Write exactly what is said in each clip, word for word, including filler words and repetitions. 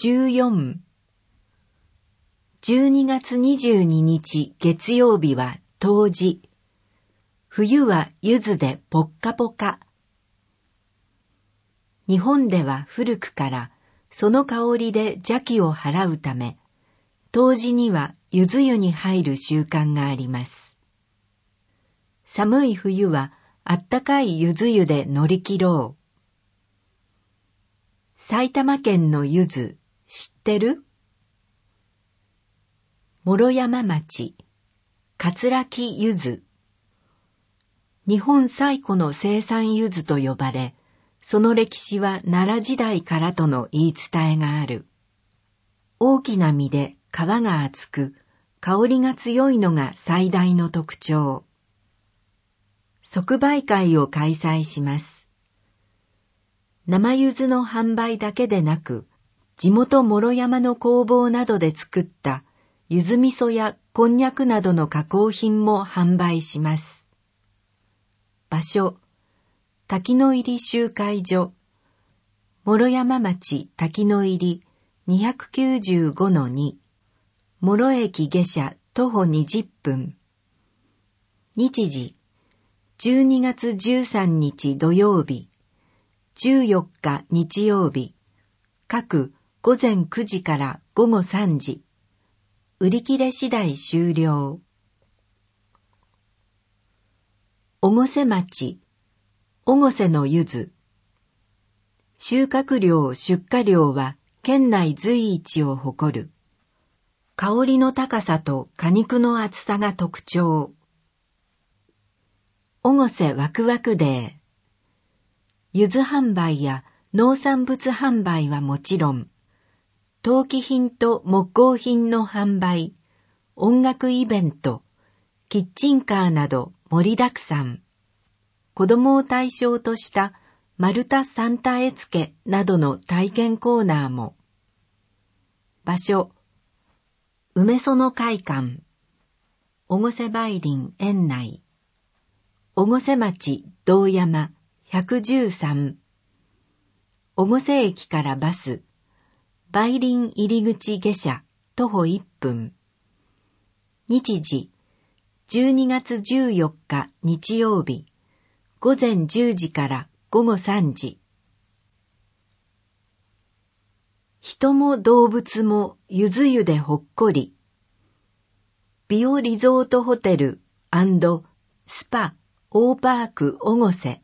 じゅうよん、じゅうにがつにじゅうににち月曜日は冬至。冬は柚子でポッカポカ。日本では古くからその香りで邪気を払うため、冬至には柚子湯に入る習慣があります。寒い冬はあったかい柚子湯で乗り切ろう。埼玉県の柚子、知ってる？諸山町、桂木柚子。日本最古の生産柚子と呼ばれ、その歴史は奈良時代からとの言い伝えがある。大きな実で皮が厚く、香りが強いのが最大の特徴。即売会を開催します。生柚子の販売だけでなく、地元諸山の工房などで作った柚子味噌やこんにゃくなどの加工品も販売します。場所、滝の入集会所、諸山町滝の入 にひゃくきゅうじゅうごのに、諸駅下車徒歩にじゅっぷん。日時、じゅうにがつじゅうさんにち土曜日、じゅうよっか日曜日、各午前くじから午後さんじ。売り切れ次第終了。越生町、越生の柚子。収穫量・出荷量は県内随一を誇る。香りの高さと果肉の厚さが特徴。越生ワクワクデー。柚子販売や農産物販売はもちろん、陶器品と木工品の販売、音楽イベント、キッチンカーなど盛りだくさん。子供を対象とした丸太サンタ絵付けなどの体験コーナーも。場所、梅園会館、越生梅林園内、越生町堂山ひゃくじゅうさん。越生駅からバス、梅林入口下車徒歩いっぷん。日時、じゅうにがつじゅうよっか日曜日、午前じゅうじから午後さんじ。人も動物も柚子湯でほっこり。ビオリゾートホテル&スパオーパーク越生。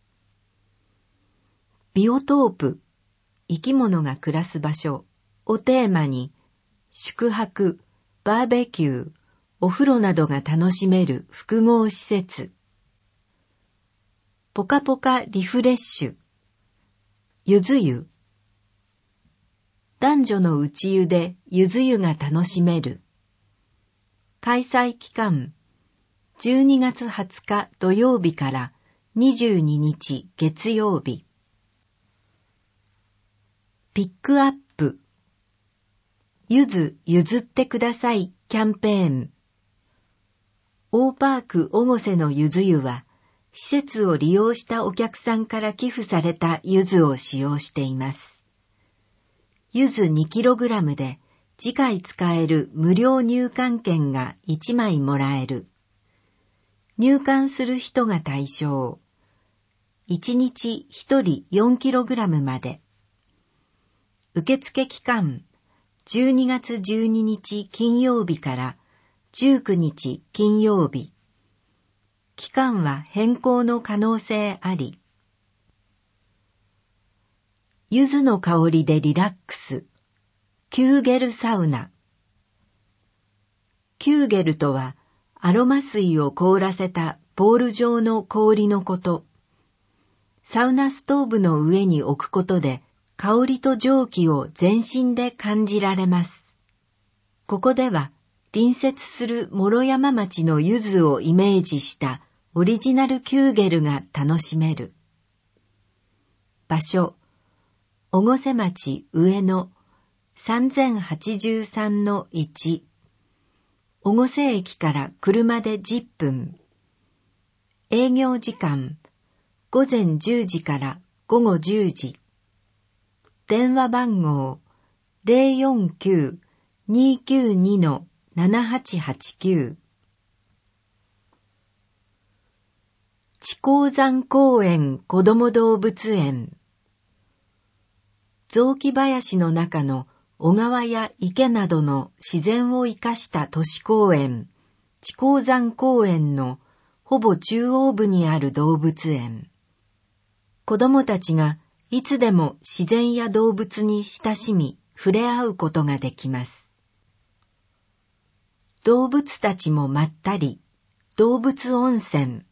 ビオトープ、生き物が暮らす場所をテーマに、宿泊、バーベキュー、お風呂などが楽しめる複合施設。ポカポカリフレッシュ。柚子湯。男女の内湯で柚子湯が楽しめる。開催期間、じゅうにがつはつか土曜日からにじゅうににち月曜日。ピックアップ。柚子譲ってくださいキャンペーン。オーパーク越生の柚子湯は、施設を利用したお客さんから寄付された柚子を使用しています。柚子 にキログラム で次回使える無料入館券がいちまいもらえる。入館する人が対象。いちにちひとり よんキログラム まで。受付期間、じゅうにがつじゅうににち金曜日からじゅうくにち金曜日。期間は変更の可能性あり。柚子の香りでリラックス。キューゲルサウナ。キューゲルとはアロマ水を凍らせたボール状の氷のこと。サウナストーブの上に置くことで香りと蒸気を全身で感じられます。ここでは隣接する諸山町の柚子をイメージしたオリジナルキューゲルが楽しめる。場所、越生町上野 さんぜんはちじゅうさんのいち。越生駅から車でじゅっぷん。営業時間、ごぜんじゅうじからごごじゅうじ。電話番号ゼロよんきゅう にきゅうに ななはちはちきゅう。智光山公園子ども動物園。雑木林の中の小川や池などの自然を生かした都市公園、智光山公園のほぼ中央部にある動物園。子どもたちがいつでも自然や動物に親しみ、触れ合うことができます。動物たちもまったり、動物温泉。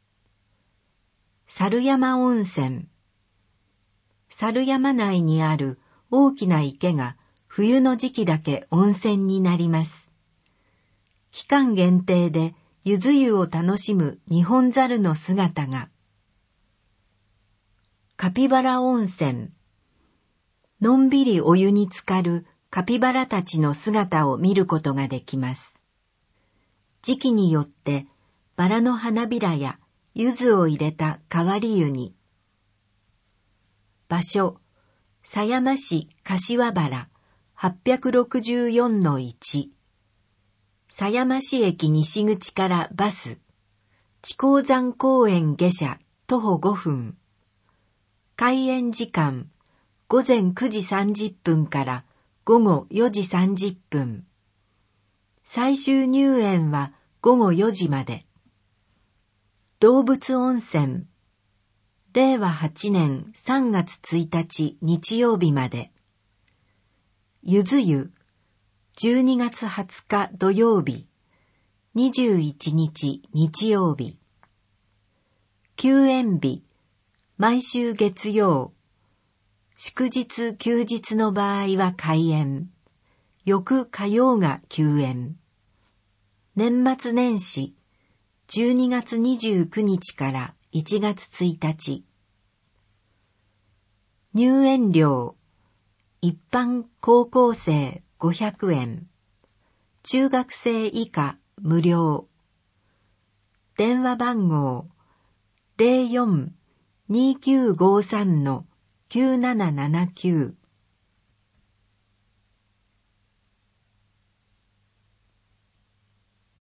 猿山温泉。猿山内にある大きな池が冬の時期だけ温泉になります。期間限定でゆず湯を楽しむニホンザルの姿が。カピバラ温泉。のんびりお湯に浸かるカピバラたちの姿を見ることができます。時期によってバラの花びらや柚子を入れた変わり湯に。場所、狭山市柏原 はっぴゃくろくじゅうよんのいち。狭山市駅西口からバス。智光山公園下車徒歩ごふん。開園時間、午前くじさんじゅっぷんから午後よじさんじゅっぷん。最終入園は午後よじまで。動物温泉。れいわはちねんさんがつついたち日曜日まで。ゆず湯。じゅうにがつはつか土曜日。にじゅういちにち日曜日。休園日。毎週月曜。祝日休日の場合は開園。翌火曜が休園。年末年始。じゅうにがつにじゅうくにちからいちがつついたち。入園料。一般高校生ごひゃくえん。中学生以下無料。電話番号 ゼロよん にきゅうごさん きゅうななななきゅう